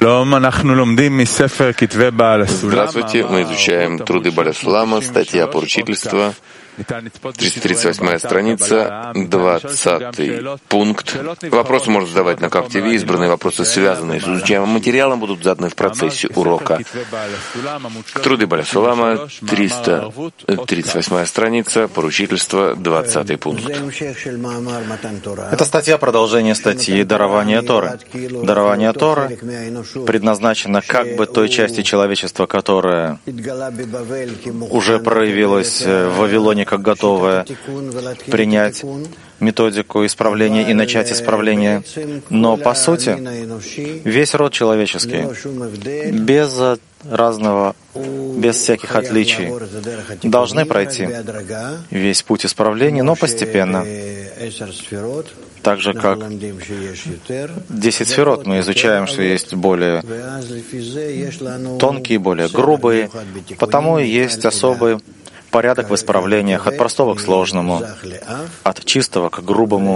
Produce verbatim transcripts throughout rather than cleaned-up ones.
Здравствуйте, мы изучаем труды Бааля Сулама, статья поручительства, тридцать восьмая страница, двадцатый пункт. Вопросы можно задавать на Кактиве, избранные вопросы, связанные с изучаемым материалом, будут заданы в процессе урока. Труды Бааля Сулама, триста тридцать восьмая страница, поручительство, двадцатый пункт. Это статья продолжения статьи «Дарование Торы». Дарование Торы предназначено как бы той части человечества, которая уже проявилась в Вавилоне как готовая принять методику исправления и начать исправление. Но, по сути, весь род человеческий, без разного, без всяких отличий, должны пройти весь путь исправления, но постепенно. Так же, как десять сферот, мы изучаем, что есть более тонкие, более грубые, потому и есть особый порядок в исправлениях от простого к сложному, от чистого к грубому.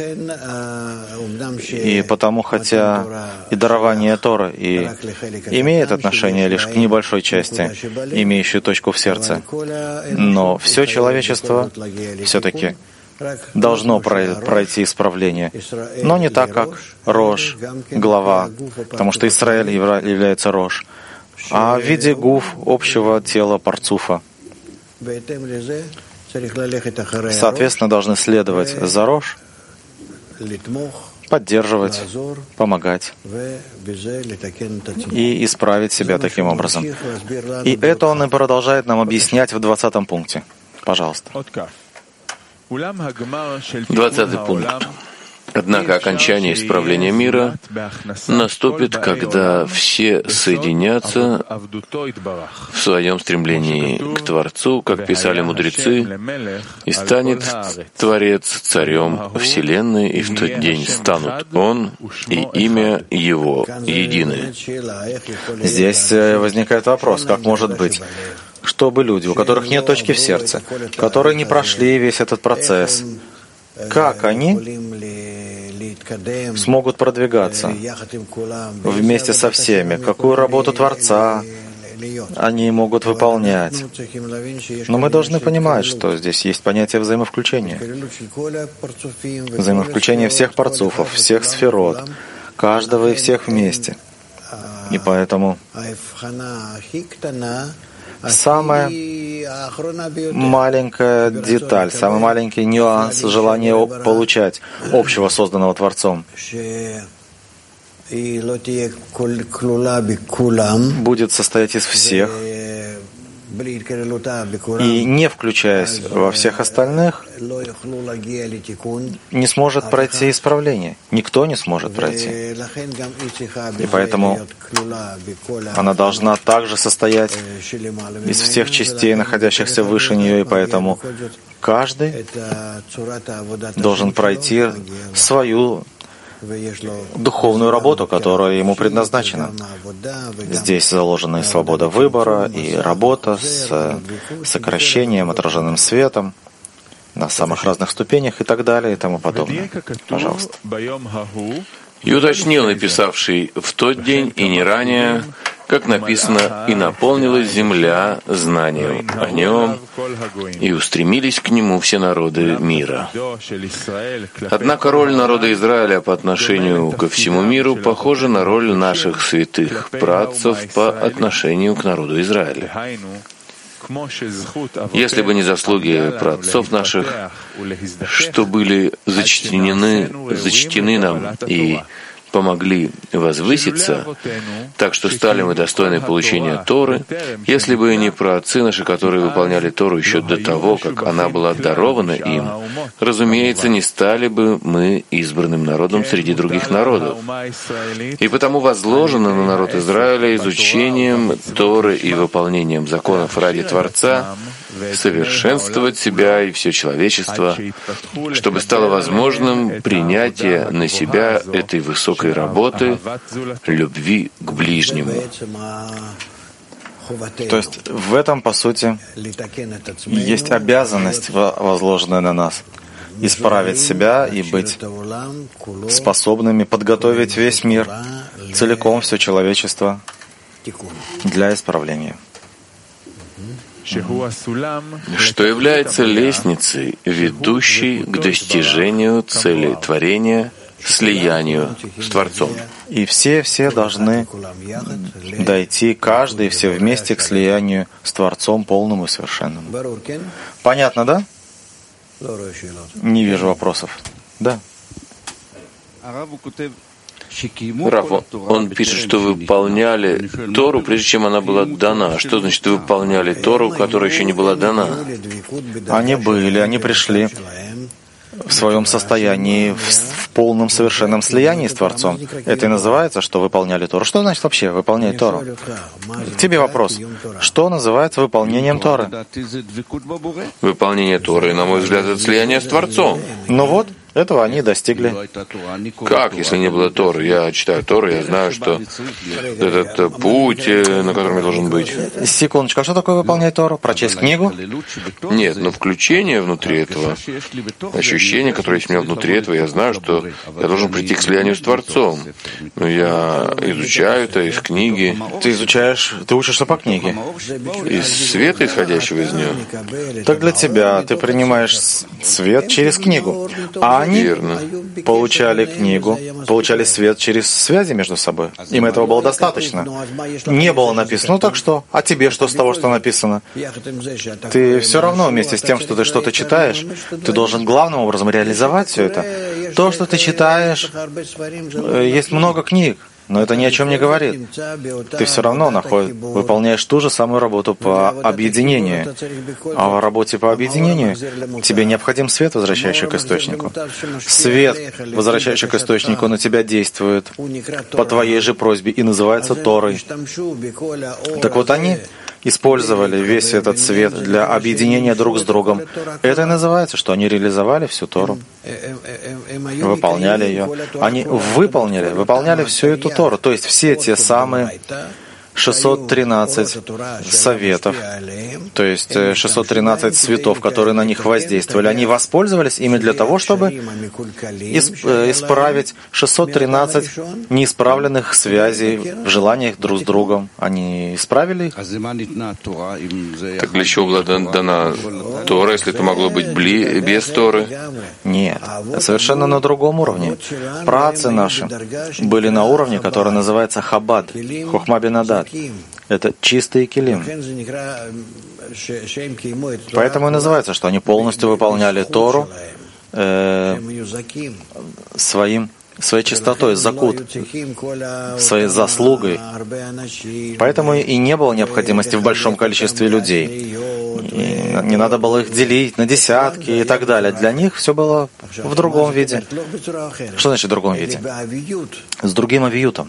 И потому, хотя и дарование Торы и имеет отношение лишь к небольшой части, имеющей точку в сердце, но все человечество все-таки должно пройти исправление, но не так, как Рош, глава, потому что Израиль является Рош, а в виде гуф общего тела парцуфа. Соответственно, должны следовать за Рош, поддерживать, помогать и исправить себя таким образом. И это он и продолжает нам объяснять в двадцатом пункте. Пожалуйста. Двадцатый пункт. Однако окончание исправления мира наступит, когда все соединятся в своем стремлении к Творцу, как писали мудрецы, и станет Творец царем Вселенной, и в тот день станут Он и имя Его едины. Здесь возникает вопрос, как может быть, чтобы люди, у которых нет точки в сердце, которые не прошли весь этот процесс, как они смогут продвигаться вместе со всеми? Какую работу Творца они могут выполнять? Но мы должны понимать, что здесь есть понятие взаимовключения. Взаимовключение всех парцуфов, всех сферот, каждого и всех вместе. И поэтому самая маленькая деталь, самый маленький нюанс желания получать общего, созданного Творцом, будет состоять из всех, и, не включаясь во всех остальных, не сможет пройти исправление. Никто не сможет пройти. И поэтому она должна также состоять из всех частей, находящихся выше нее, и поэтому каждый должен пройти свою духовную работу, которая ему предназначена. Здесь заложена и свобода выбора, и работа с сокращением, отраженным светом на самых разных ступенях и так далее и тому подобное. Пожалуйста. И уточнил написавший в тот день и не ранее, как написано, «И наполнилась земля знанием о нем, и устремились к нему все народы мира». Однако роль народа Израиля по отношению ко всему миру похожа на роль наших святых працев по отношению к народу Израиля. Если бы не заслуги праотцов наших, что были зачтены, зачтены нам и помогли возвыситься, так что стали мы достойны получения Торы, если бы не праотцы наши, которые выполняли Тору еще до того, как она была дарована им, разумеется, не стали бы мы избранным народом среди других народов. И потому возложено на народ Израиля изучением Торы и выполнением законов ради Творца совершенствовать себя и все человечество, чтобы стало возможным принятие на себя этой высокой работы любви к ближнему. То есть в этом, по сути, есть обязанность, возложенная на нас, исправить себя и быть способными подготовить весь мир целиком все человечество для исправления. Что является лестницей, ведущей к достижению цели творения, слиянию с Творцом. И все-все должны дойти, каждый, все вместе к слиянию с Творцом полному и совершенному. Понятно, да? Не вижу вопросов. Да. Рав, он пишет, что вы выполняли Тору, прежде чем она была дана. Что значит вы выполняли Тору, которая еще не была дана? Они были, они пришли в своем состоянии, в, в полном совершенном слиянии с Творцом. Это и называется, что выполняли Тору. Что значит вообще выполнять Тору? К тебе вопрос. Что называется выполнением Торы? Выполнение Торы, на мой взгляд, это слияние с Творцом. Ну вот, этого они достигли. Как, если не было Торы? Я читаю Тору, я знаю, что этот путь, на котором я должен быть. Секундочку, а что такое выполнять Тору? Прочесть книгу? Нет, но включение внутри этого, ощущение, которое есть у меня внутри этого, я знаю, что я должен прийти к слиянию с Творцом. Но я изучаю это из книги. Ты изучаешь, ты учишься по книге. Из света, исходящего из нее. Так для тебя ты принимаешь свет через книгу. А они Верно. получали книгу, получали свет через связи между собой. Им этого было достаточно. Не было написано, ну так что? А тебе что с того, что написано? Ты все равно вместе с тем, что ты что-то читаешь, ты должен главным образом реализовать все это. То, что ты читаешь, есть много книг, но это ни о чем не говорит. Ты все равно находишь, выполняешь ту же самую работу по объединению. А в работе по объединению тебе необходим свет, возвращающий к источнику. Свет, возвращающий к источнику, на тебя действует по твоей же просьбе и называется Торой. Так вот они использовали весь этот свет для объединения друг с другом. Это и называется, что они реализовали всю Тору, выполняли ее. Они выполнили, выполняли всю эту Тору, то есть все те самые шестьсот тринадцать советов, то есть шестьсот тринадцать цветов, которые на них воздействовали, они воспользовались ими для того, чтобы исправить шестьсот тринадцать неисправленных связей в желаниях друг с другом. Они исправили их. Так для чего была дана Тора, если это могло быть без Торы? Нет, совершенно на другом уровне. Праотцы наши были на уровне, который называется Хабад, Хохма бин Адат. Это чистые килим. Поэтому и называется, что они полностью выполняли Тору э, своим, своей чистотой, закут, своей заслугой. Поэтому и не было необходимости в большом количестве людей. И не надо было их делить на десятки и так далее. Для них все было в другом виде. Что значит в другом виде? С другим авиютом.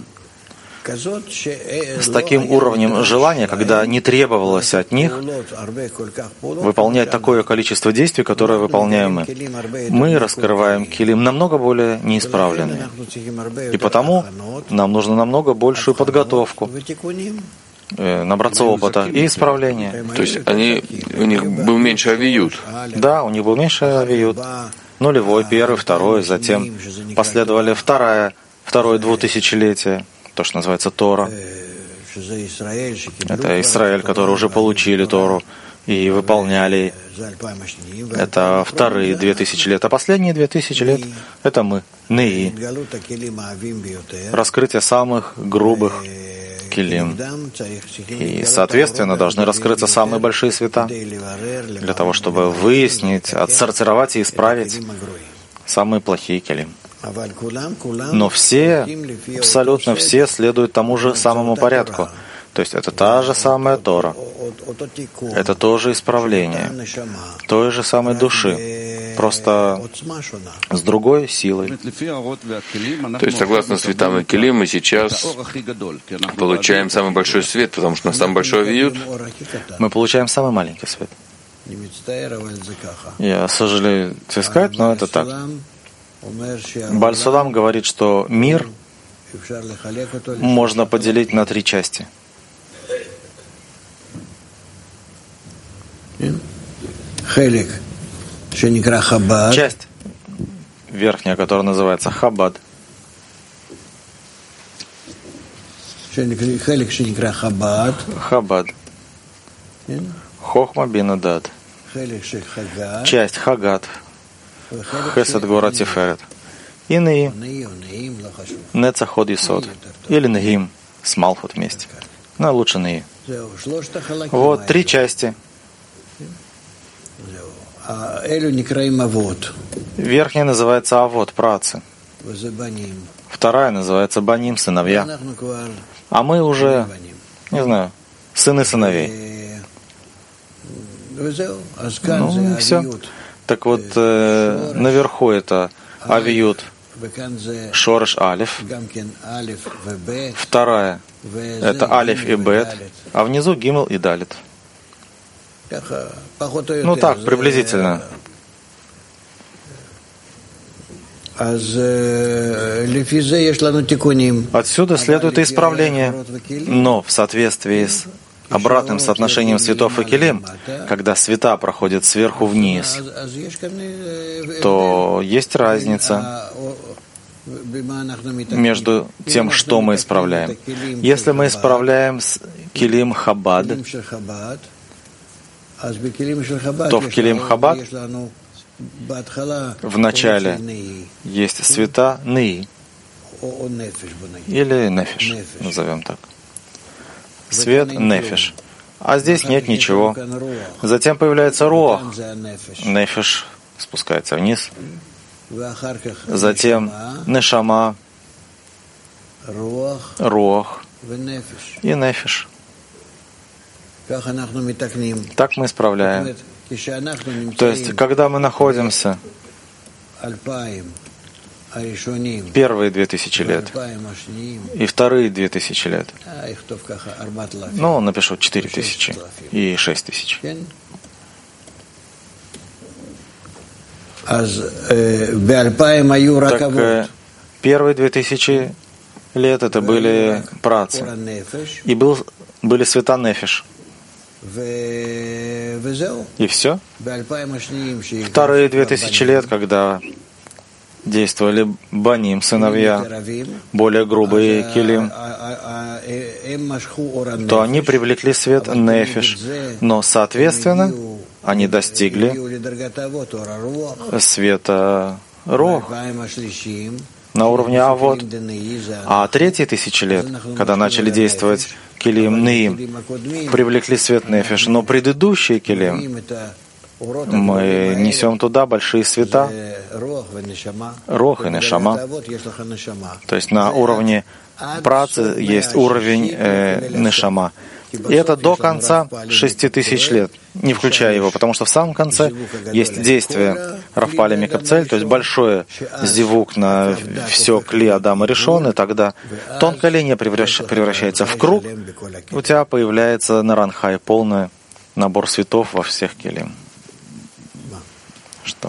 С таким уровнем желания, когда не требовалось от них выполнять такое количество действий, которое выполняем мы. Мы раскрываем килим намного более неисправленные. И потому нам нужно намного большую подготовку, набраться опыта и исправления. То есть они, у них был меньше авиют? Да, у них был меньше авиют. Нулевой, первый, второй, затем последовали вторая, второе двухтысячелетие. То, что называется Тора. Это Израиль, которые уже получили Тору и выполняли. Это вторые две тысячи лет. А последние две тысячи лет — это мы, Неи. Раскрытие самых грубых килим. И, соответственно, должны раскрыться самые большие света для того, чтобы выяснить, отсортировать и исправить самые плохие килим. Но все, абсолютно все следуют тому же самому порядку. То есть это та же самая Тора. Это тоже исправление той же самой души, просто с другой силой. То есть, согласно светам и килим, мы сейчас получаем самый большой свет, потому что у нас самый большой авиют. Мы получаем самый маленький свет. Я сожалею сказать, но это так. Бааль Судам говорит, что мир можно поделить на три части. Часть верхняя, которая называется Хабад. Хабад. Хохма бина дат. Часть Хагат. Хесед гора Тиферет. И Неи. Нецаход Исод. Или Негим с Малхут вместе. Но лучше Неи. Вот три части. Верхняя называется Авод, працы. Вторая называется Баним, сыновья. А мы уже, не знаю, сыны сыновей. Ну и все. Так вот, э, наверху это Авиют, Шореш Алиф. Вторая это Алиф и Бет. А внизу Гимел и Далит. Ну так, приблизительно. Отсюда следует исправление, но в соответствии с обратным соотношением светов и келим, когда света проходят сверху вниз, то есть разница между тем, что мы исправляем. Если мы исправляем келим Хабад, то в келим Хабад в начале есть света Неи или Нефиш, назовем так. Свет Нефиш. А здесь нет ничего. Затем появляется Руах. Нефиш спускается вниз. Затем Нешама, Руах и Нефиш. Так мы исправляем. То есть, когда мы находимся первые две тысячи лет и вторые две тысячи лет, ну, напишу четыре тысячи и шесть тысяч. Так, первые две тысячи лет это были працы, и был, были света Нефиш. И все. Вторые две тысячи лет, когда действовали Баним, сыновья, более грубые келим, то они привлекли свет Нефиш, но, соответственно, они достигли света Руах на уровне Авод. А третьи тысячи лет, когда начали действовать келим Неим, привлекли свет Нефиш, но предыдущие келим мы несем туда большие света, Рох и Нешама. То есть на уровне працы есть уровень э, Нешама. И это до конца шести тысяч лет, не включая его, потому что в самом конце есть действие Рафпали Микапцель, то есть большое зивук на все кли Адама Ришон, и тогда тонкая линия превращается в круг, у тебя появляется Наранхай, полный набор светов во всех келим. Что?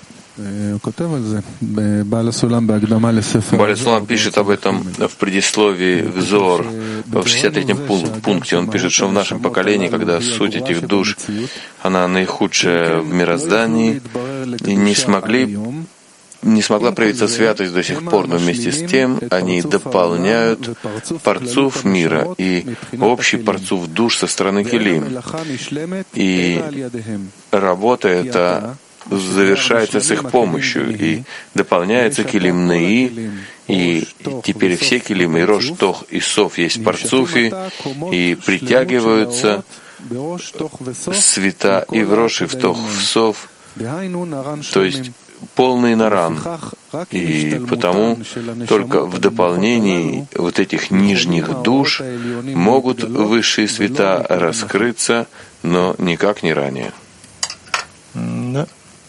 Бааль Сулам пишет об этом в предисловии в Зоар, в шестьдесят третьем пункте. Он пишет, что в нашем поколении, когда суть этих душ, она наихудшая в мироздании, и не смогли не смогла проявиться святость до сих пор, но вместе с тем они дополняют парцуф мира и общий парцуф душ со стороны келим. И работа эта завершается с их помощью и дополняется келим Неи, и теперь все келим и Рош, Тох и Сов есть в парцуфе, и притягиваются света и в Рош, и в Тох, в Сов, то есть полный наран. И потому только в дополнении вот этих нижних душ могут высшие света раскрыться, но никак не ранее. Да.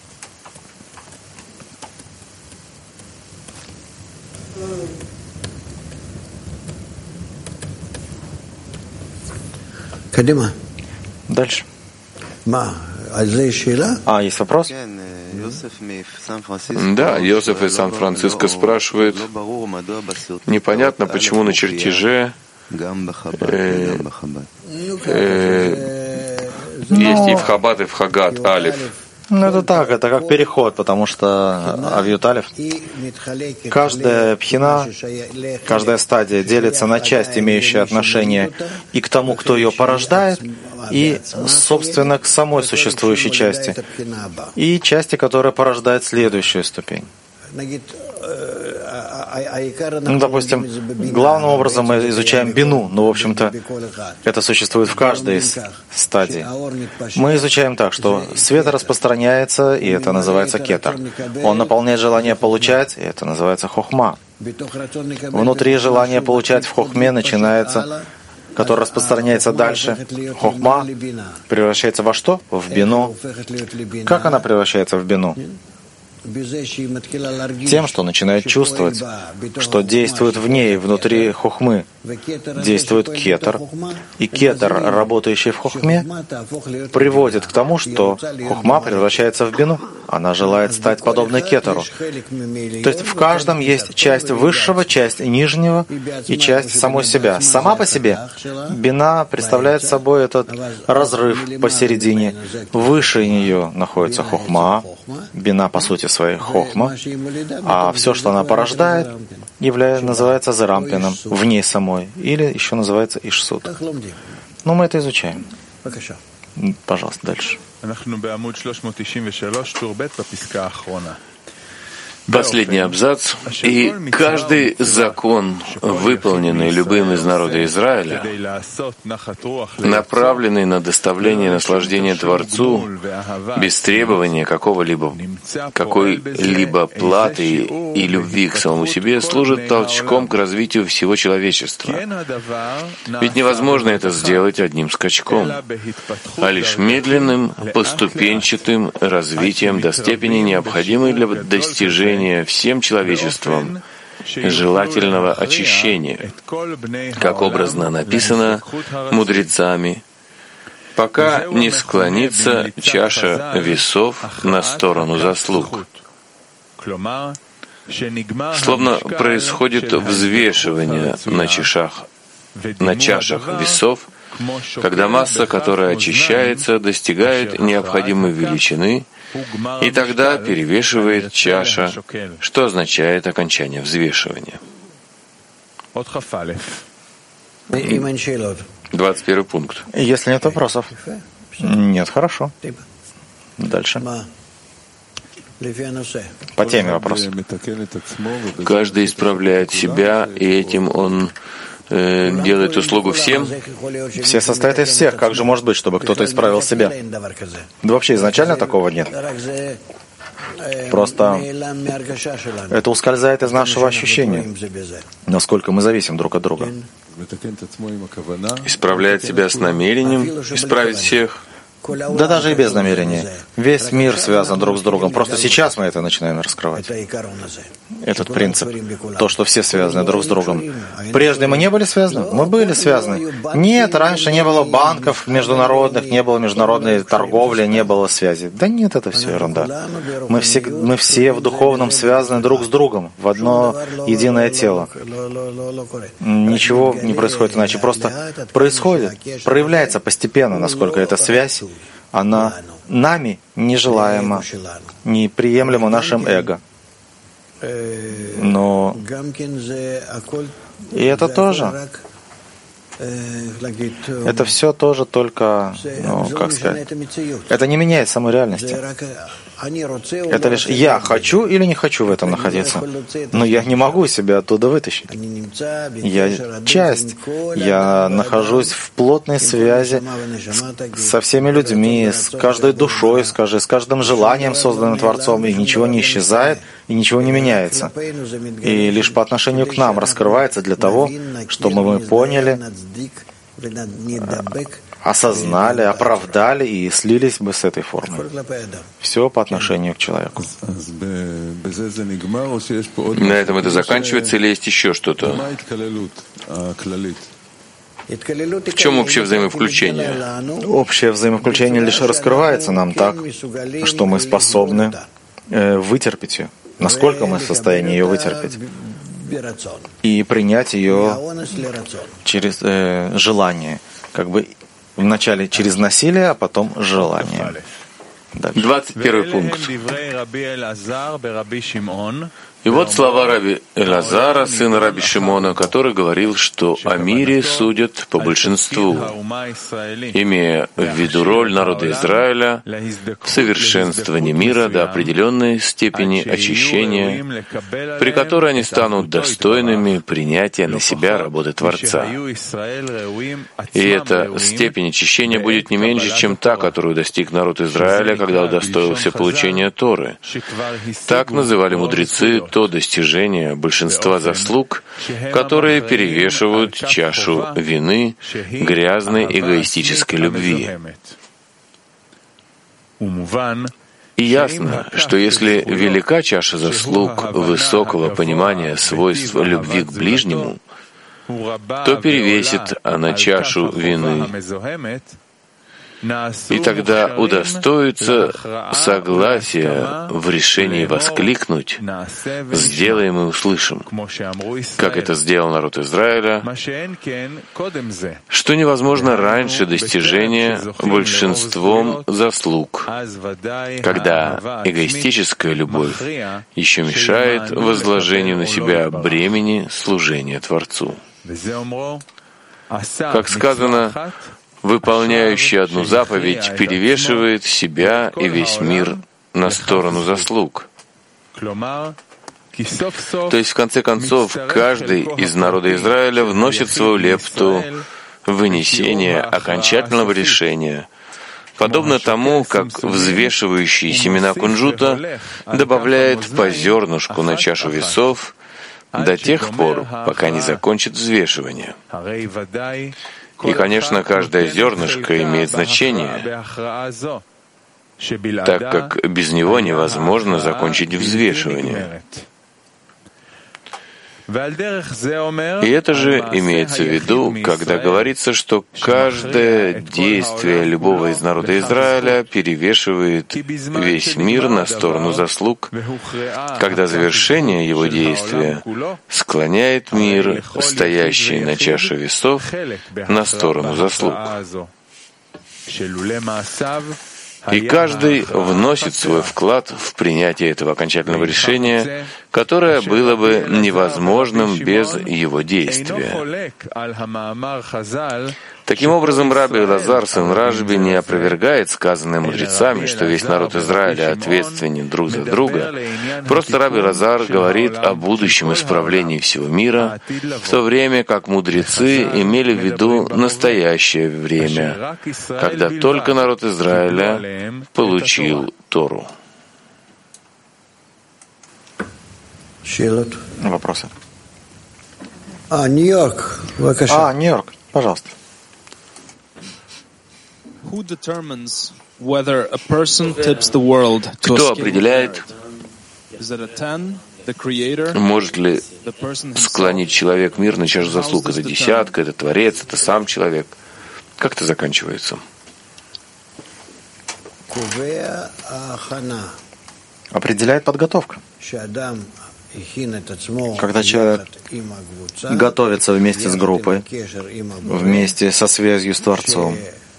Дальше. А, есть вопрос? Да, Йосеф из Сан-Франциско спрашивает, непонятно, почему на чертеже э, э, есть и в Хабад, и в Хагат Алиф, Ну, это так, это как переход, потому что Авьют Алеф, каждая пхина, каждая стадия делится на часть, имеющие отношение и к тому, кто ее порождает, и, собственно, к самой существующей части, и части, которая порождает следующую ступень. Ну, допустим, главным образом мы изучаем бину, но, в общем-то, это существует в каждой из стадий. Мы изучаем так, что свет распространяется, и это называется кетар. Он наполняет желание получать, и это называется хохма. Внутри желания получать в хохме начинается, который распространяется дальше. Хохма превращается во что? В бину. Как она превращается в бину? Тем, что начинает чувствовать, что действует в ней, внутри хохмы, действует кетар, и кетар, работающий в хохме, приводит к тому, что хохма превращается в бину. Она желает стать подобной кетару. То есть в каждом есть часть высшего, часть нижнего и часть самой себя. Сама по себе бина представляет собой этот разрыв посередине. Выше нее находится хохма, бина по сути своей хохма, а все, что она порождает, является, называется зарампином, в ней самой, или еще называется ишсут. Но мы это изучаем. Пожалуйста, дальше. Последний абзац. «И каждый закон, выполненный любым из народа Израиля, направленный на доставление наслаждения Творцу, без требования какого-либо, какой-либо платы и любви к самому себе, служит толчком к развитию всего человечества. Ведь невозможно это сделать одним скачком, а лишь медленным, поступенчатым развитием до степени, необходимой для достижения всем человечеством желательного очищения, как образно написано мудрецами, пока не склонится чаша весов на сторону заслуг». Словно происходит взвешивание на чашах, на чашах весов, когда масса, которая очищается, достигает необходимой величины, и тогда перевешивает чаша, что означает окончание взвешивания. Двадцать первый пункт. Если нет вопросов. Нет, хорошо. Дальше. По теме вопрос. Каждый исправляет себя, и этим он делает услугу всем. Все состоят из всех. Как же может быть, чтобы кто-то исправил себя? Да вообще изначально такого нет. Просто это ускользает из нашего ощущения, насколько мы зависим друг от друга. Исправляет себя с намерением исправить всех. Да даже и без намерения. Весь мир связан друг с другом. Просто сейчас мы это начинаем раскрывать. Этот принцип. То, что все связаны друг с другом. Прежде мы не были связаны? Мы были связаны. Нет, раньше не было банков международных, не было международной торговли, не было связи. Да нет, это все ерунда. Мы все, мы все в духовном связаны друг с другом, в одно единое тело. Ничего не происходит иначе. Просто происходит, проявляется постепенно, насколько эта связь, она нами нежелаема, неприемлема нашим эго. Но и это тоже, это все тоже только, ну, как сказать, это не меняет самой реальности. Это лишь я хочу или не хочу в этом находиться. Но я не могу себя оттуда вытащить. Я часть. Я нахожусь в плотной связи с, со всеми людьми, с каждой душой, скажи, с каждым желанием, созданным Творцом, и ничего не исчезает, и ничего не меняется. И лишь по отношению к нам раскрывается для того, чтобы мы поняли, осознали, оправдали и слились бы с этой формой. Все по отношению к человеку. На этом это заканчивается или есть еще что-то? В чем общее взаимовключение? Общее взаимовключение лишь раскрывается нам так, что мы способны э, вытерпеть ее. Насколько мы в состоянии ее вытерпеть. И принять ее через э, желание. Как бы вначале через насилие, а потом желание. дальше. двадцать первый пункт. И вот слова раби Элазара, сына раби Шимона, который говорил, что о мире судят по большинству, имея в виду роль народа Израиля в совершенствовании мира до определенной степени очищения, при которой они станут достойными принятия на себя работы Творца. И эта степень очищения будет не меньше, чем та, которую достиг народ Израиля, когда удостоился получения Торы. Так называли мудрецы то достижение большинства заслуг, которые перевешивают чашу вины, грязной эгоистической любви. И ясно, что если велика чаша заслуг высокого понимания свойств любви к ближнему, то перевесит она чашу вины, и тогда удостоится согласия в решении воскликнуть «Сделаем и услышим», как это сделал народ Израиля, что невозможно раньше достижения большинством заслуг, когда эгоистическая любовь еще мешает возложению на себя бремени служения Творцу. Как сказано, выполняющий одну заповедь перевешивает себя и весь мир на сторону заслуг. То есть, в конце концов, каждый из народа Израиля вносит свою лепту в вынесение окончательного решения, подобно тому, как взвешивающий семена кунжута добавляет по зернышку на чашу весов до тех пор, пока не закончит взвешивание. И, конечно, каждое зернышко имеет значение, так как без него невозможно закончить взвешивание. И это же имеется в виду, когда говорится, что каждое действие любого из народа Израиля перевешивает весь мир на сторону заслуг, когда завершение его действия склоняет мир, стоящий на чаше весов, на сторону заслуг. И каждый вносит свой вклад в принятие этого окончательного решения, которое было бы невозможным без его действия. Таким образом, раби Элазар, сын Рашби, не опровергает сказанное мудрецами, что весь народ Израиля ответственен друг за друга. Просто раби Элазар говорит о будущем исправлении всего мира, в то время как мудрецы имели в виду настоящее время, когда только народ Израиля получил Тору. Вопросы? А, Нью-Йорк. А, Нью-Йорк, пожалуйста. Кто определяет, может ли склонить человек мир на чашу заслуг? Это десятка, это Творец, это сам человек. Как это заканчивается? Определяет подготовка. Когда человек готовится вместе с группой, вместе со связью с Творцом,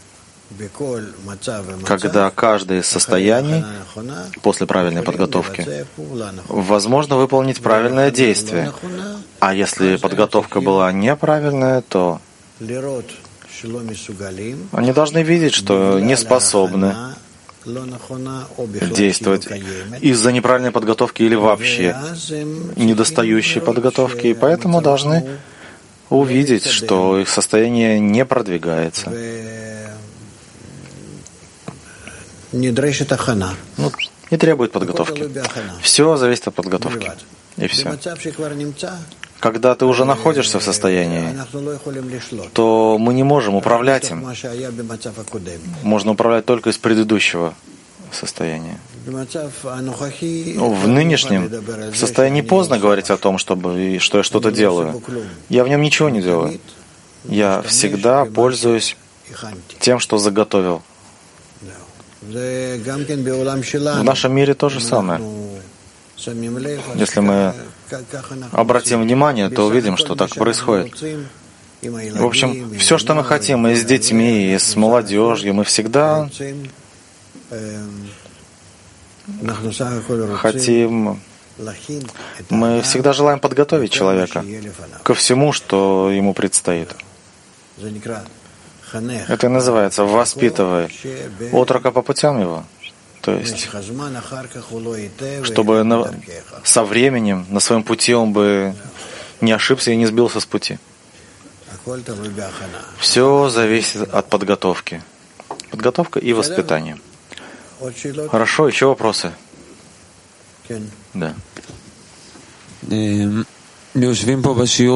когда каждое из состояний после правильной подготовки возможно выполнить правильное действие. А если подготовка была неправильная, то они должны видеть, что не способны действовать из-за неправильной подготовки или вообще недостающей подготовки, и поэтому должны увидеть, что их состояние не продвигается. Ну, не требует подготовки. Все зависит от подготовки. И все. Когда ты уже находишься в состоянии, то мы не можем управлять им. Можно управлять только из предыдущего состояния. В нынешнем состоянии поздно говорить о том, чтобы, что я что-то делаю. Я в нем ничего не делаю. Я всегда пользуюсь тем, что заготовил. В нашем мире то же самое. Если мы обратим внимание, то увидим, что так происходит. В общем, все, что мы хотим, и с детьми, и с молодежью, мы всегда хотим, мы всегда желаем подготовить человека ко всему, что ему предстоит. Это и называется «воспитывай отрока по путям его». То есть, чтобы на, со временем на своем пути он бы не ошибся и не сбился с пути. Все зависит от подготовки. Подготовка и воспитание. Хорошо, еще вопросы? Да. Мы с ним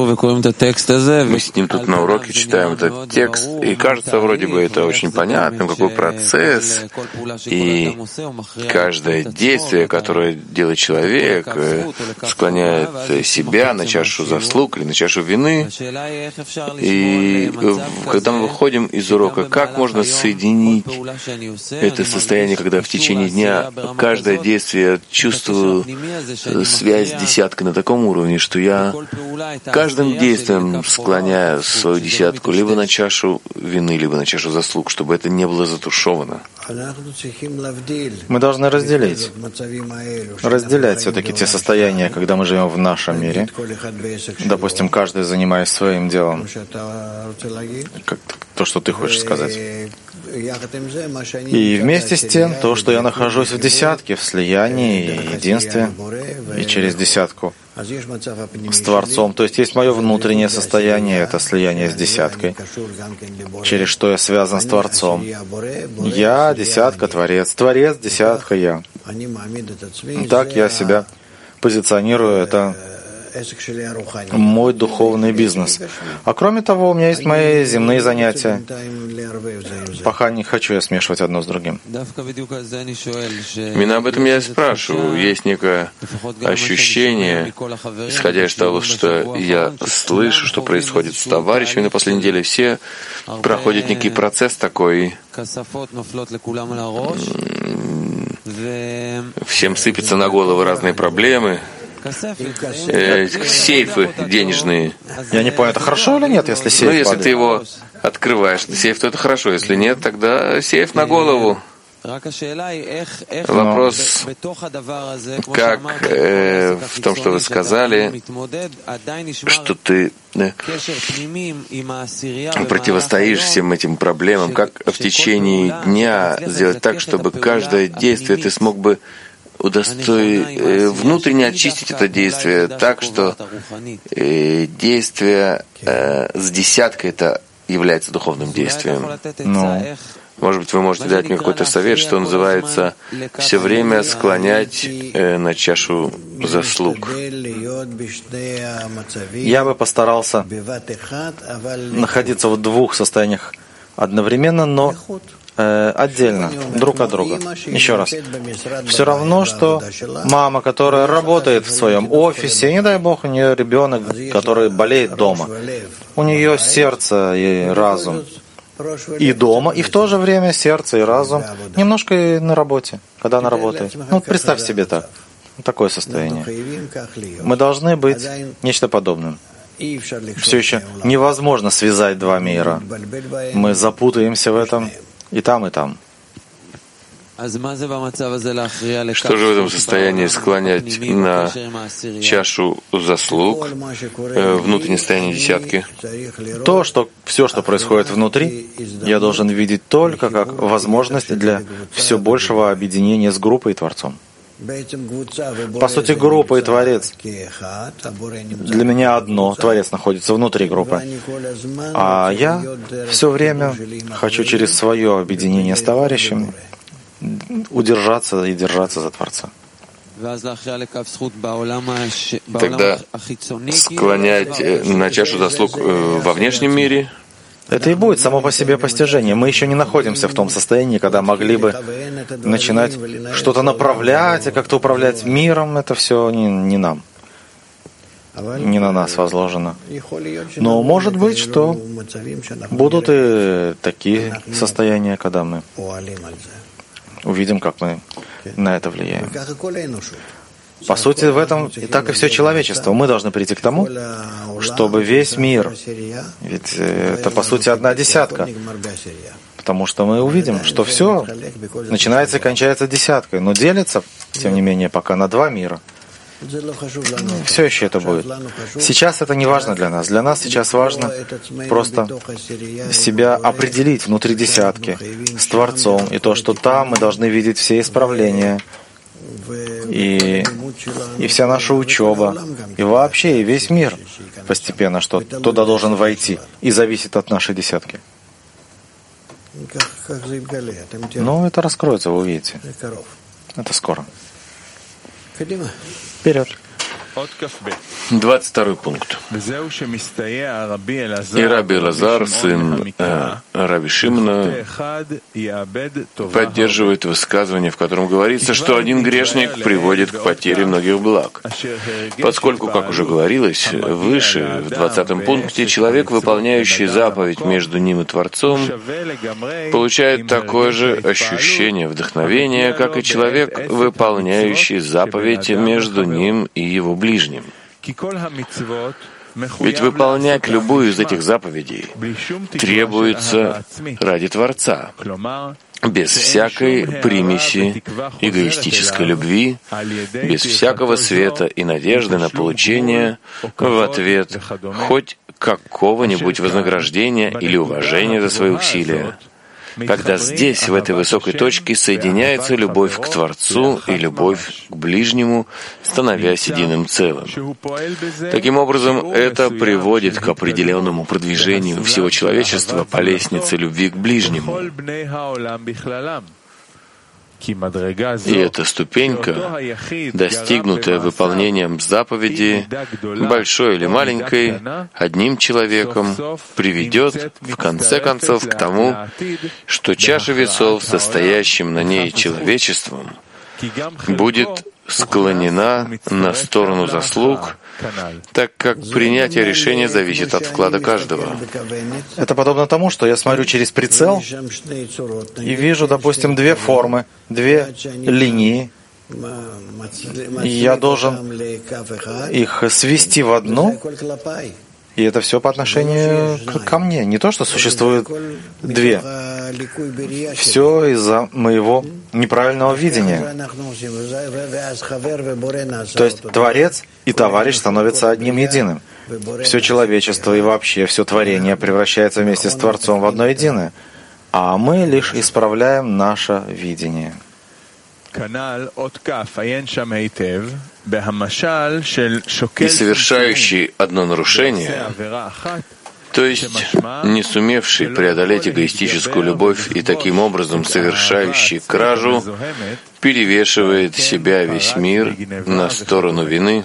тут на уроке читаем этот текст, и кажется, вроде бы это очень понятно, какой процесс, и каждое действие, которое делает человек, склоняет себя на чашу заслуг или на чашу вины. И когда мы выходим из урока, как можно соединить это состояние, когда в течение дня каждое действие чувствую связь с десяткой на таком уровне, что я каждым действием склоняя свою десятку либо на чашу вины, либо на чашу заслуг, чтобы это не было затушевано. Мы должны разделить. Разделять все-таки те состояния, когда мы живем в нашем мире. Допустим, каждый занимаясь своим делом. Как то, что ты хочешь сказать. И вместе с тем, то, что я нахожусь в десятке, в слиянии и единстве, и через десятку с Творцом. То есть есть мое внутреннее состояние, это слияние с десяткой, через что я связан с Творцом. Я — десятка, Творец. Творец — десятка, я. Так я себя позиционирую, это мой духовный бизнес. А кроме того, у меня есть мои земные занятия. Пока не хочу я смешивать одно с другим. Именно об этом я и спрашиваю. Есть некое ощущение, исходя из того, что я слышу, что происходит с товарищами на последней неделе, все проходят некий процесс такой. Всем сыпятся на головы разные проблемы. Э, сейфы денежные. Я не понял, это хорошо или нет, если сейф Ну, если падает? ты его открываешь, сейф, то это хорошо. Если нет, тогда сейф на голову. Вопрос, как э, в том, что вы сказали, что ты да, противостоишь всем этим проблемам, как в течение дня сделать так, чтобы каждое действие ты смог бы удостоить, э, внутренне очистить это действие так, что э, действие э, с десяткой это является духовным действием. Ну, может быть, вы можете дать мне какой-то совет, что называется все время склонять э, на чашу заслуг. я бы постарался находиться в двух состояниях одновременно, но э, отдельно, друг от друга. Еще раз. Все равно, что мама, которая работает в своем офисе, не дай бог, у нее ребенок, который болеет дома. У нее сердце и разум и дома, и в то же время сердце и разум немножко и на работе, когда она работает. Ну, представь себе так. Такое состояние. Мы должны быть нечто подобным. Все еще невозможно связать два мира. Мы запутаемся в этом и там, и там. Что же в этом состоянии склонять на чашу заслуг, э, внутреннее состояние десятки? То, что все, что происходит внутри, я должен видеть только как возможность для все большего объединения с группой и Творцом. По сути, группа и Творец для меня одно. Творец находится внутри группы. А я все время хочу через свое объединение с товарищами удержаться и держаться за Творца. Тогда склонять на чашу заслуг во внешнем мире. Это и будет само по себе постижение. Мы еще не находимся в том состоянии, когда могли бы начинать что-то направлять и как-то управлять миром. Это все не, не нам, не на нас возложено. Но может быть, что будут и такие состояния, когда мы увидим, как мы на это влияем. По сути, в этом и так и все человечество. Мы должны прийти к тому, чтобы весь мир, ведь это, по сути, одна десятка, потому что мы увидим, что все начинается и кончается десяткой, но делится, тем не менее, пока на два мира. Все еще это будет. Сейчас это не важно для нас. Для нас сейчас важно просто себя определить внутри десятки с Творцом, и то, что там мы должны видеть все исправления, и, и вся наша учеба, и вообще, и весь мир постепенно, что туда должен войти, и зависит от нашей десятки. Ну, это раскроется, вы увидите. Это скоро. Вперед. двадцать второй пункт. И Раби Элазар, сын э, Раби Шимона, поддерживает высказывание, в котором говорится, что один грешник приводит к потере многих благ. Поскольку, как уже говорилось выше, в двадцатом пункте, человек, выполняющий заповедь между ним и Творцом, получает такое же ощущение вдохновения, как и человек, выполняющий заповедь между ним и его ближним. Ведь выполнять любую из этих заповедей требуется ради Творца, без всякой примеси эгоистической любви, без всякого света и надежды на получение в ответ хоть какого-нибудь вознаграждения или уважения за свои усилия. Когда здесь, в этой высокой точке, соединяется любовь к Творцу и любовь к ближнему, становясь единым целым. Таким образом, это приводит к определенному продвижению всего человечества по лестнице любви к ближнему. И эта ступенька, достигнутая выполнением заповеди, большой или маленькой, одним человеком, приведет, в конце концов, к тому, что чаша весов, состоящим на ней человечеством, будет склонена на сторону заслуг, так как принятие решения зависит от вклада каждого. Это подобно тому, что я смотрю через прицел и вижу, допустим, две формы, две линии, и я должен их свести в одну, и это все по отношению ко мне. Не то, что существует две. Все из-за моего неправильного видения. То есть Творец и Товарищ становятся одним единым. Все человечество и вообще все творение превращается вместе с Творцом в одно единое. А мы лишь исправляем наше видение. И совершающий одно нарушение, то есть не сумевший преодолеть эгоистическую любовь и таким образом совершающий кражу, перевешивает себя весь мир на сторону вины.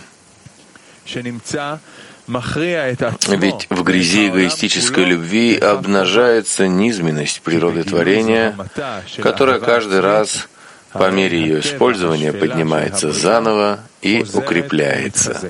Ведь в грязи эгоистической любви обнажается низменность природы творения, которая каждый раз по мере ее использования поднимается заново и укрепляется.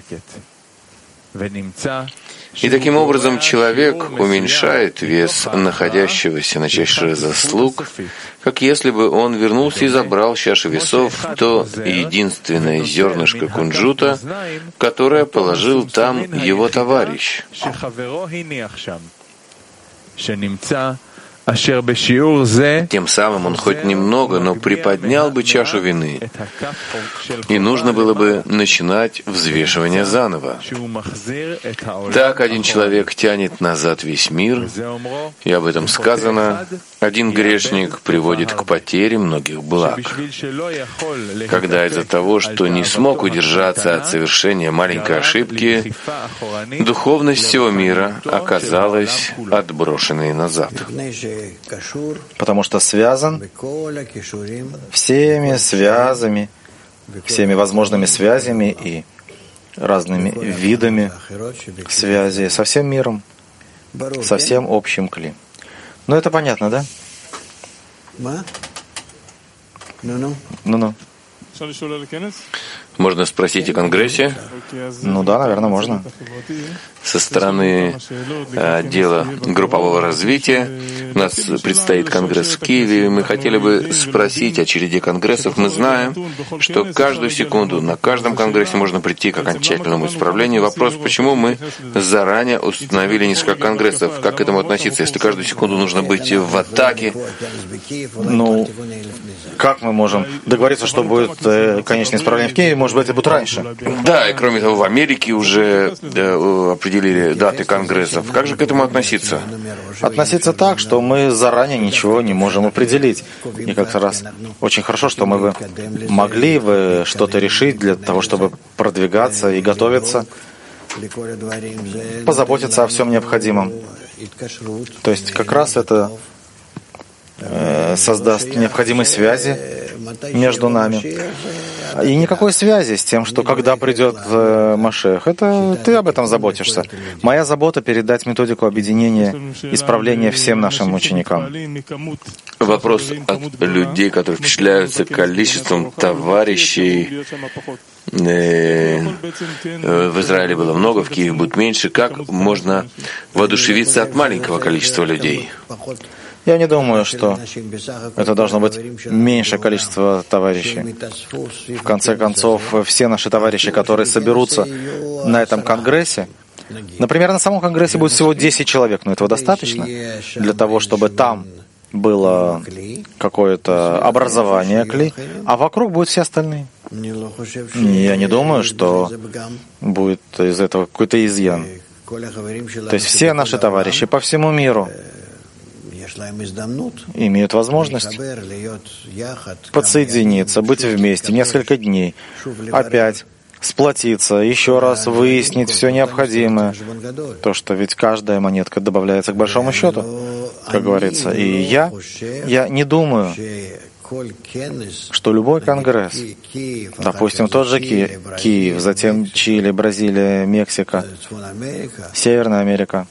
И таким образом человек уменьшает вес находящегося на чаше заслуг, как если бы он вернулся и забрал с чаши весов то единственное зернышко кунжута, которое положил там его товарищ. Тем самым он хоть немного, но приподнял бы чашу вины, и нужно было бы начинать взвешивание заново. Так один человек тянет назад весь мир, и об этом сказано: один грешник приводит к потере многих благ. Когда из-за того, что не смог удержаться от совершения маленькой ошибки, духовность всего мира оказалась отброшенной назад. Потому что связан всеми связями, всеми возможными связями и разными видами связи со всем миром, со всем общим кли. Ну, это понятно, да? Ну-ну. Можно спросить о Конгрессе? Ну да, наверное, можно. со стороны отдела группового развития. У нас предстоит конгресс в Киеве. Мы хотели бы спросить о череде конгрессов. Мы знаем, что каждую секунду на каждом конгрессе можно прийти к окончательному исправлению. Вопрос, почему мы заранее установили несколько конгрессов? Как к этому относиться, если каждую секунду нужно быть в атаке? Ну, как мы можем договориться, что будет э, конечное исправление в Киеве? Может быть, это будет раньше? Да, и кроме того, в Америке уже э, определили даты конгрессов. Как же к этому относиться? Относиться так, что мы заранее ничего не можем определить. И как раз очень хорошо, что мы бы могли бы что-то решить для того, чтобы продвигаться и готовиться, позаботиться о всем необходимом. То есть как раз это э, создаст необходимые связи между нами. И никакой связи с тем, что когда придет э, Машех, это ты об этом заботишься. Моя забота — передать методику объединения, исправления всем нашим ученикам. Вопрос от людей, которые впечатляются количеством товарищей. Э, в Израиле было много, в Киеве будет меньше. Как можно воодушевиться от маленького количества людей? Я не думаю, что это должно быть меньшее количество товарищей. В конце концов, все наши товарищи, которые соберутся на этом конгрессе, например, на самом конгрессе будет всего десять человек, но этого достаточно для того, чтобы там было какое-то образование кли, а вокруг будут все остальные. Я не думаю, что будет из этого какой-то изъян. То есть все наши товарищи по всему миру имеют возможность подсоединиться, быть вместе несколько дней, опять сплотиться, еще раз выяснить все необходимое. То, что ведь каждая монетка добавляется к большому счету, как говорится. И я, я не думаю, что любой конгресс, допустим, тот же Ки- Киев, затем Чили, Бразилия, Мексика, Северная Америка,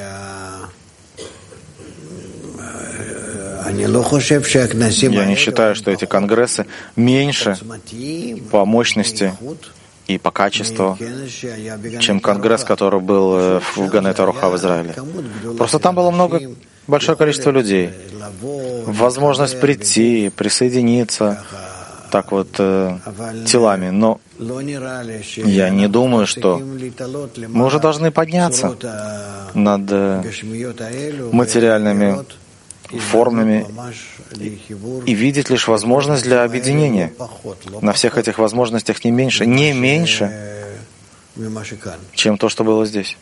я не считаю, что эти конгрессы меньше по мощности и по качеству, чем конгресс, который был в Ганет Аруха в Израиле. Просто там было много, большое количество людей. Возможность прийти, присоединиться, так вот, э, телами. Но я не думаю, что мы уже должны подняться над э, материальными формами и видеть лишь возможность для объединения. На всех этих возможностях не меньше, не меньше, чем то, что было здесь.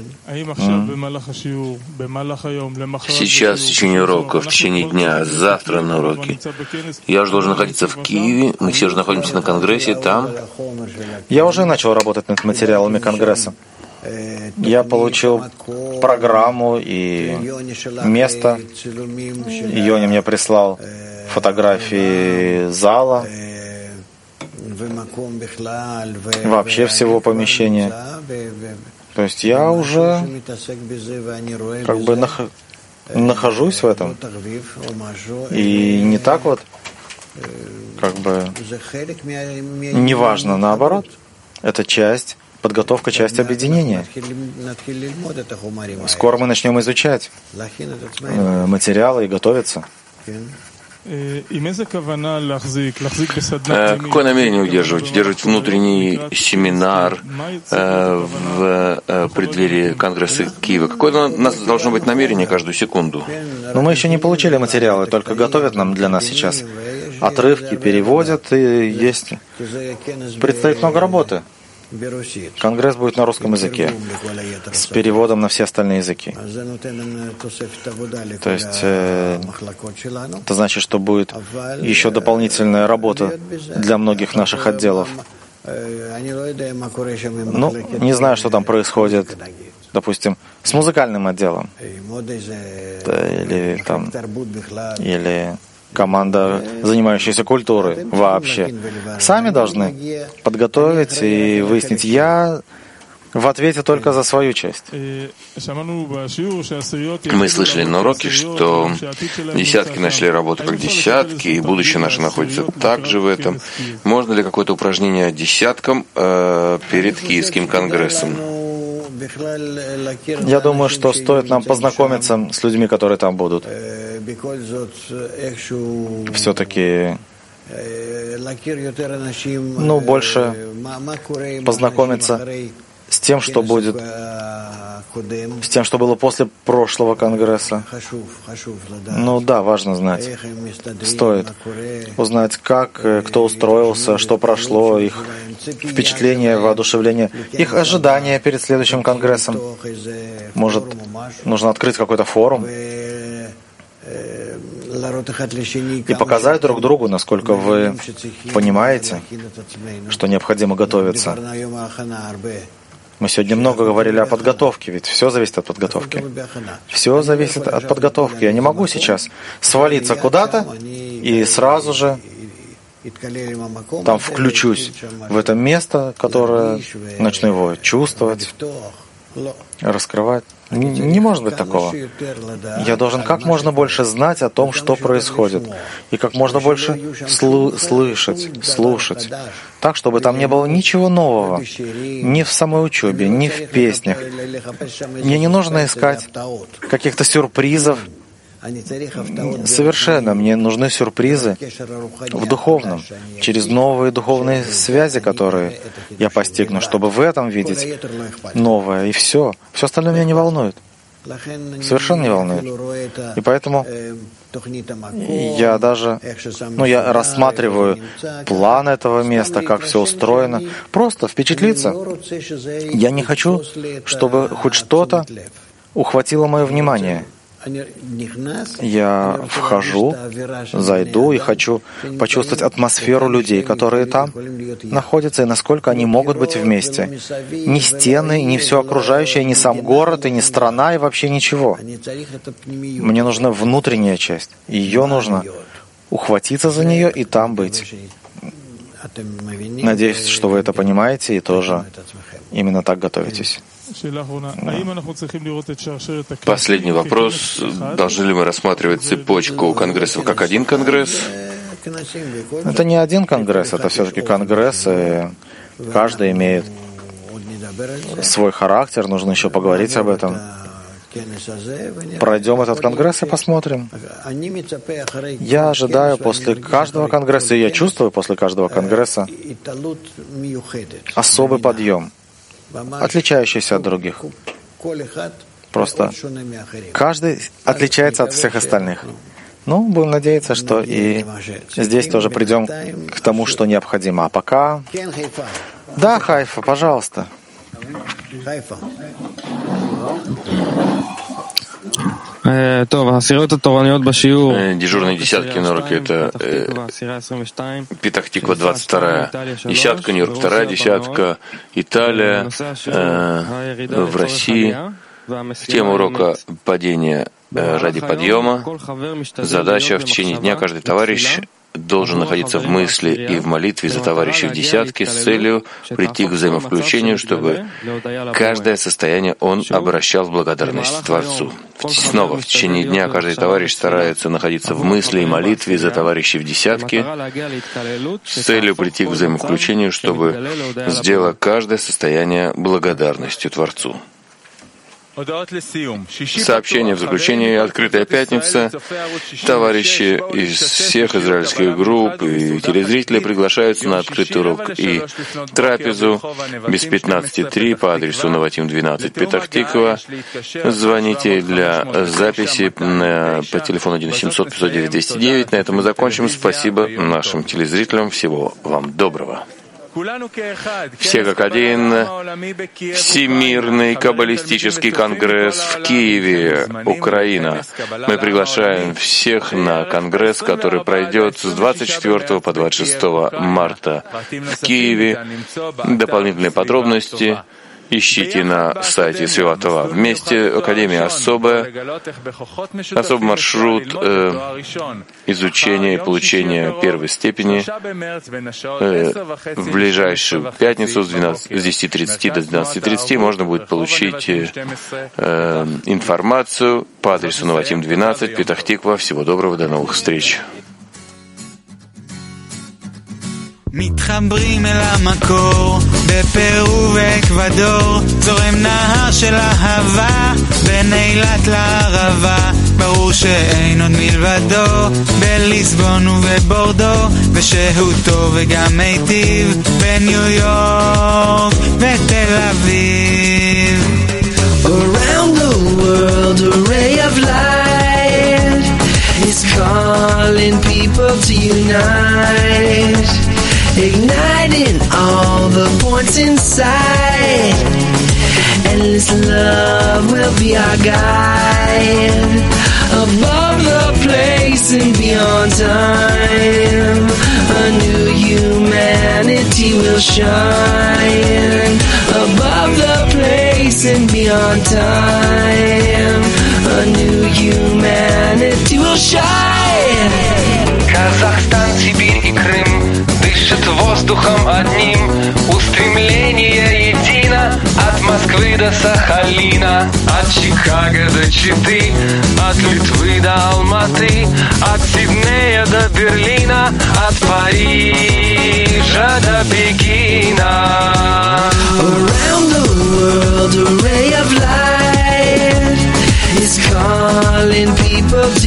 Сейчас в течение урока, в течение дня, завтра на уроке. Я уже должен находиться в Киеве, мы все уже находимся на конгрессе, там. Я уже начал работать над материалами конгресса. Я получил программу и место. Йони мне прислал фотографии зала, вообще всего помещения. То есть я уже как бы нах... нахожусь в этом. И не так вот, как бы, неважно, наоборот. Это часть, подготовка, часть объединения. Скоро мы начнем изучать э, материалы и готовиться. Какое намерение удерживать? Удерживать внутренний семинар э, в э, преддверии Конгресса Киева? Какое у нас должно быть намерение каждую секунду? Но мы еще не получили материалы, только готовят нам для нас сейчас. Отрывки переводят, и есть. Предстоит много работы. Конгресс будет на русском языке, с переводом на все остальные языки. То есть э, это значит, что будет еще дополнительная работа для многих наших отделов. Ну, не знаю, что там происходит, допустим, с музыкальным отделом. Или там, или команда, занимающаяся культурой вообще. Сами должны подготовить и выяснить. Я в ответе только за свою часть. Мы слышали на уроке, что десятки начали работу как десятки, и будущее наше находится также в этом. Можно ли какое-то упражнение десяткам э, перед Киевским конгрессом? Я думаю, что стоит нам познакомиться с людьми, которые там будут. Все-таки, ну, больше познакомиться с тем, что будет, с тем, что было после прошлого конгресса. Ну да, важно знать. Стоит узнать, как, кто устроился, что прошло, их впечатления, воодушевление, их ожидания перед следующим конгрессом. Может, нужно открыть какой-то форум и показать друг другу, насколько вы понимаете, что необходимо готовиться. Мы сегодня много говорили о подготовке, ведь все зависит от подготовки. Все зависит от подготовки. Я не могу сейчас свалиться куда-то и сразу же там включусь в это место, которое начну его чувствовать, раскрывать. Не может быть такого. Я должен как можно больше знать о том, что происходит, и как можно больше слу- слышать, слушать, так, чтобы там не было ничего нового, ни в самой учебе, ни в песнях. Мне не нужно искать каких-то сюрпризов. Совершенно. Мне нужны сюрпризы в духовном, через новые духовные связи, которые я постигну, чтобы в этом видеть новое. И все. Все остальное меня не волнует. Совершенно не волнует. И поэтому я даже, ну, я рассматриваю план этого места, как все устроено, просто впечатлиться. Я не хочу, чтобы хоть что-то ухватило мое внимание. Я вхожу, зайду и хочу почувствовать атмосферу людей, которые там находятся, и насколько они могут быть вместе. Ни стены, ни все окружающее, ни сам город, и ни страна, и вообще ничего. Мне нужна внутренняя часть. Ее нужно ухватиться за нее и там быть. Надеюсь, что вы это понимаете и тоже именно так готовитесь. Последний вопрос. Должны ли мы рассматривать цепочку конгрессов как один конгресс? Это не один конгресс, это все-таки конгресс, и каждый имеет свой характер, нужно еще поговорить об этом. Пройдем этот конгресс и посмотрим. Я ожидаю после каждого конгресса, и я чувствую после каждого конгресса особый подъем, отличающийся от других. Просто каждый отличается от всех остальных. Ну, будем надеяться, что и здесь тоже придем к тому, что необходимо. А пока... Да, Хайфа, пожалуйста. Дежурные десятки на уроке — это э, Петах Тиква двадцать вторая десятка, Нью-Йорк вторая десятка, Италия, э, в России. Тема урока — падение э, ради подъема. Задача: в течение дня каждый товарищ должен находиться в мысли и в молитве за товарищей в десятке с целью прийти к взаимовключению, чтобы каждое состояние он обращал в благодарность Творцу. Снова, в течение дня каждый товарищ старается находиться в мысли и молитве за товарищей в десятке с целью прийти к взаимовключению, чтобы сделать каждое состояние благодарностью Творцу. Сообщение в заключение. Открытая пятница. Товарищи из всех израильских групп и телезрители приглашаются на открытый урок и трапезу без пятнадцати три по адресу Наватим двенадцать, Петах Тиква. Звоните для записи на, по телефону один семьсот пятьсот девять двести девять. На этом мы закончим. Спасибо нашим телезрителям. Всего вам доброго. Все как один. Всемирный каббалистический конгресс в Киеве, Украина. Мы приглашаем всех на конгресс, который пройдет с двадцать четвёртого по двадцать шестого марта в Киеве. Дополнительные подробности ищите на сайте Святого. Вместе Академия особая, особый маршрут э, изучения и получения первой степени э, в ближайшую пятницу с десяти тридцати до двенадцати тридцати можно будет получить э, информацию по адресу Наватим двенадцать, Петах Тиква. Всего доброго, до новых встреч. מתחברים אל המקור, בפרו ואקוודור, זורם נהר של אהבה, בין אילת לערבה, ברור שאין עוד מלבדו, בליסבון ובבורדו, ושהוא טוב וגם מיטיב, בניו יורק ותל אביב. Around the world a ray of light is calling people to unite, igniting all the points inside. Endless love will be our guide, above the place and beyond time. A new humanity will shine, above the place and beyond time. A new humanity will shine. Казахстан, Сибирь и Крым дышат воздухом одним, устремление едино от Москвы до Сахалина, от Чикаго до Читы, от Литвы до Алматы, от Сиднея до Берлина, от Парижа до Пекина. Around the world a ray of light is calling people to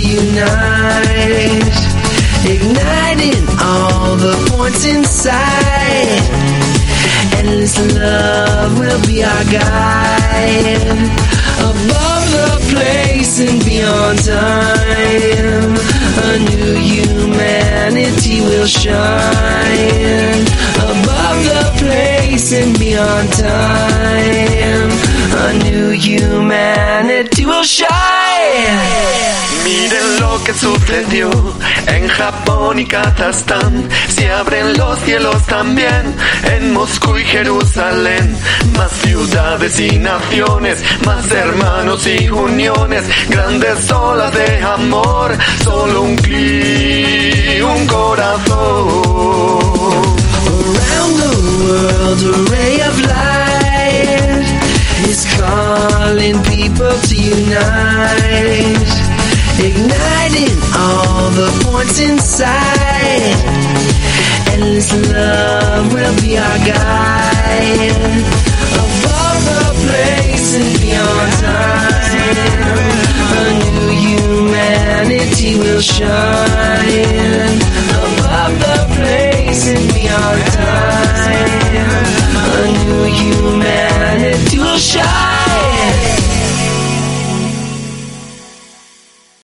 unite, igniting all the points inside. Endless love will be our guide, above the place and beyond time. A new humanity will shine, above the place and beyond time. A new humanity will shine. Miren lo que sucedió en Japón y Kazajstán. Se abren los cielos también en Moscú y Jerusalén. Más ciudades y naciones, más hermanos y uniones, grandes olas de amor, solo un clic, un corazón. Around the world a ray of light is calling people to unite, igniting all the points inside. Endless love will be our guide, above the place and beyond time. A new humanity will shine,